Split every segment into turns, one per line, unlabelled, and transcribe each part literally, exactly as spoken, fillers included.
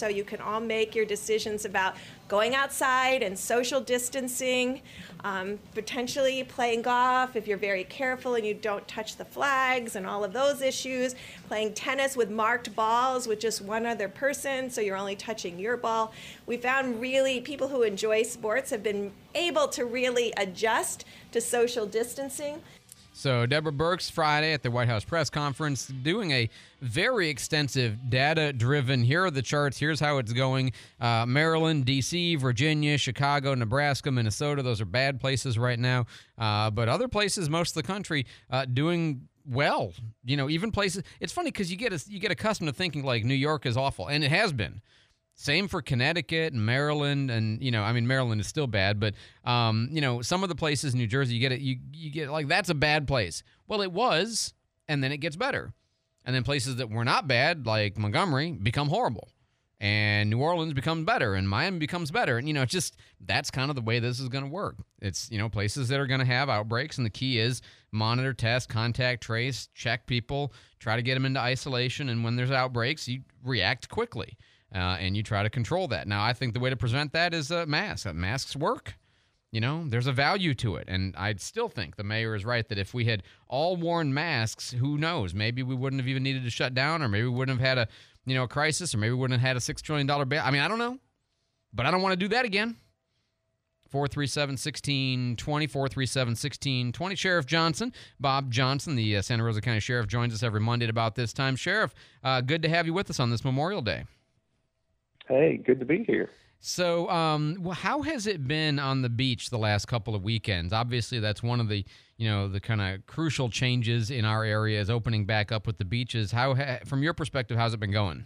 so you can all make your decisions about going outside and social distancing, um, potentially playing golf if you're very careful and you don't touch the flags and all of those issues, playing tennis with marked balls with just one other person, so you're only touching your ball. We found really people who enjoy sports have been able to really adjust to social distancing.
So Deborah Birx Friday at the White House press conference doing a very extensive data-driven, here are the charts, here's how it's going. Uh, Maryland, D C, Virginia, Chicago, Nebraska, Minnesota, those are bad places right now. Uh, but other places, most of the country, uh, doing well. You know, even places, it's funny because you get a, you get accustomed to thinking like New York is awful, and it has been. Same for Connecticut and Maryland, and you know, I mean, Maryland is still bad, but um, you know, some of the places, New Jersey, you get it, you you get like that's a bad place. Well, it was, and then it gets better, and then places that were not bad, like Montgomery, become horrible, and New Orleans becomes better, and Miami becomes better, and you know, it's just that's kind of the way this is going to work. It's you know, places that are going to have outbreaks, and the key is monitor, test, contact, trace, check people, try to get them into isolation, and when there's outbreaks, you react quickly. Uh, and you try to control that. Now, I think the way to prevent that is uh, masks. Uh, masks work. You know, there's a value to it. And I still think the mayor is right that if we had all worn masks, who knows? Maybe we wouldn't have even needed to shut down, or maybe we wouldn't have had a, you know, a crisis, or maybe we wouldn't have had a six trillion dollars bail. I mean, I don't know. But I don't want to do that again. four three seven, one six two zero, four three seven, one six two zero. Sheriff Johnson, Bob Johnson, the uh, Santa Rosa County Sheriff, joins us every Monday at about this time. Sheriff, uh, good to have you with us on this Memorial Day.
Hey, good to be here.
So, um, well, how has it been on the beach the last couple of weekends? Obviously, that's one of the, you know, the kind of crucial changes in our area is opening back up with the beaches. How, ha- from your perspective, how's it been going?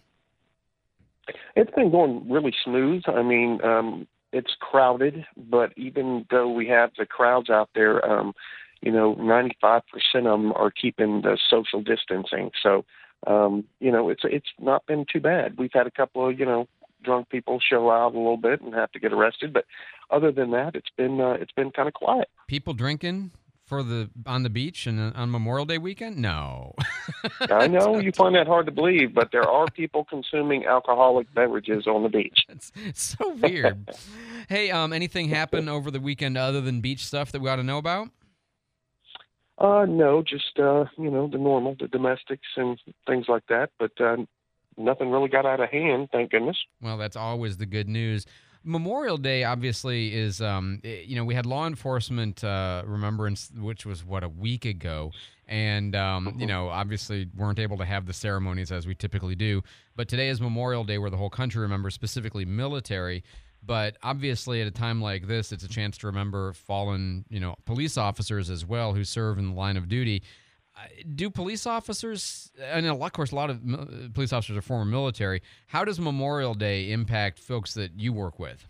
It's been going really smooth. I mean, um, it's crowded, but even though we have the crowds out there, um, you know, ninety-five percent of them are keeping the social distancing. So, um, you know, it's it's not been too bad. We've had a couple of, you know, drunk people show out a little bit and have to get arrested, but other than that, it's been uh, it's been kind of quiet.
People drinking for the on the beach and on Memorial Day weekend? No.
I know you find that hard to believe, but there are people consuming alcoholic beverages on the beach.
It's, it's so weird. Hey, um, anything happen over the weekend other than beach stuff that we ought to know about?
Uh, no, just uh, you know, the normal, the domestics and things like that, but. Uh, Nothing really got out of hand, thank goodness.
Well, that's always the good news. Memorial Day, obviously, is, um, you know, we had law enforcement uh, remembrance, which was, what, a week ago. And, um, mm-hmm. you know, obviously weren't able to have the ceremonies as we typically do. But today is Memorial Day where the whole country remembers, specifically military. But obviously at a time like this, it's a chance to remember fallen, you know, police officers as well who serve in the line of duty. Do police officers, and of course a lot of police officers are former military, how does Memorial Day impact folks that you work with?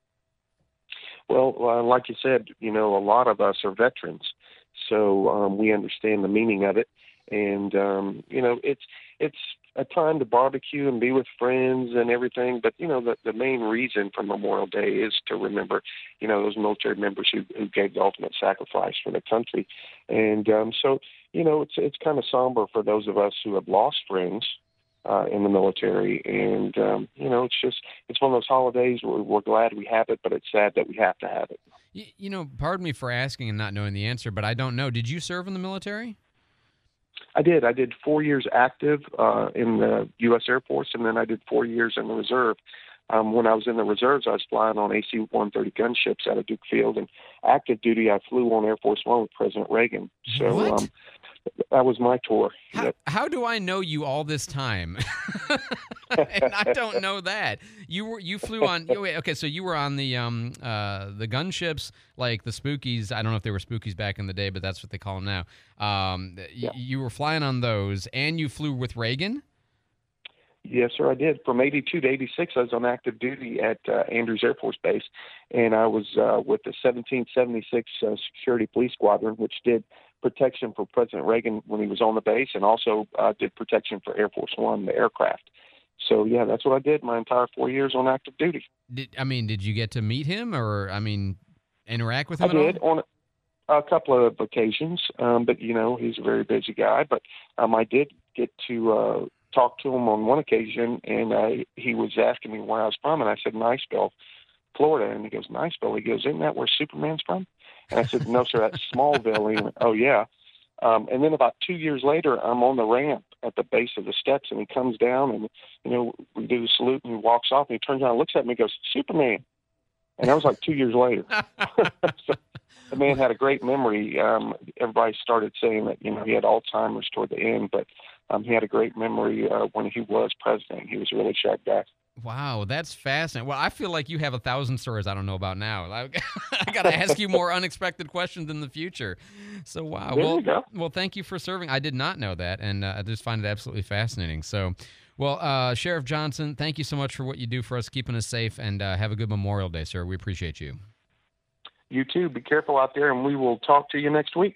Well, uh, like you said, you know, a lot of us are veterans, so um, we understand the meaning of it. And, um, you know, it's it's a time to barbecue and be with friends and everything. But, you know, the, the main reason for Memorial Day is to remember, you know, those military members who, who gave the ultimate sacrifice for the country. And um, so, you know, it's it's kind of somber for those of us who have lost friends uh, in the military. And, um, you know, it's just it's one of those holidays where we're glad we have it, but it's sad that we have to have it.
You, you know, pardon me for asking and not knowing the answer, but I don't know. Did you serve in the military?
I did. I did four years active uh, in the U S Air Force, and then I did four years in the reserve. Um, when I was in the reserves, I was flying on A C one thirty gunships out of Duke Field, and active duty, I flew on Air Force One with President Reagan. So
what?
Um, that was my tour.
How,
yep.
how do I know you all this time? And I don't know that. You were you flew on. You, wait, okay, so you were on the um uh the gunships, like the Spookies. I don't know if they were Spookies back in the day, but that's what they call them now. Um,
yeah.
y- you were flying on those, and you flew with Reagan.
Yes, sir, I did. From eighty-two to eighty-six, I was on active duty at uh, Andrews Air Force Base, and I was uh, with the seventeen seventy-six uh, Security Police Squadron, which did protection for President Reagan when he was on the base, and also uh, did protection for Air Force One, the aircraft. So, yeah, that's what I did my entire four years on active duty.
Did I mean, did you get to meet him, or, I mean, interact with him
I
at
did
all?
on a, a couple of occasions, um, but, you know, he's a very busy guy. But um, I did get to uh, talked to him on one occasion, and uh, he was asking me where I was from, and I said Niceville, Florida, and he goes, Niceville? He goes, isn't that where Superman's from? And I said, no, sir, that's Smallville. And he went, oh, yeah. Um, and then about two years later, I'm on the ramp at the base of the steps, and he comes down, and, you know, we do the salute, and he walks off, and he turns around and looks at me and goes, Superman. And that was like two years later. So the man had a great memory. Um, everybody started saying that, you know, he had Alzheimer's toward the end, but um, he had a great memory uh, when he was president. He was a really sharp guy.
Wow, that's fascinating. Well, I feel like you have a thousand stories I don't know about now. I, I got to ask you more unexpected questions in the future. So, wow.
There
well,
you go.
well, thank you for serving. I did not know that, and uh, I just find it absolutely fascinating. So, well, uh, Sheriff Johnson, thank you so much for what you do for us, keeping us safe, and uh, have a good Memorial Day, sir. We appreciate you.
You too. Be careful out there, and we will talk to you next week.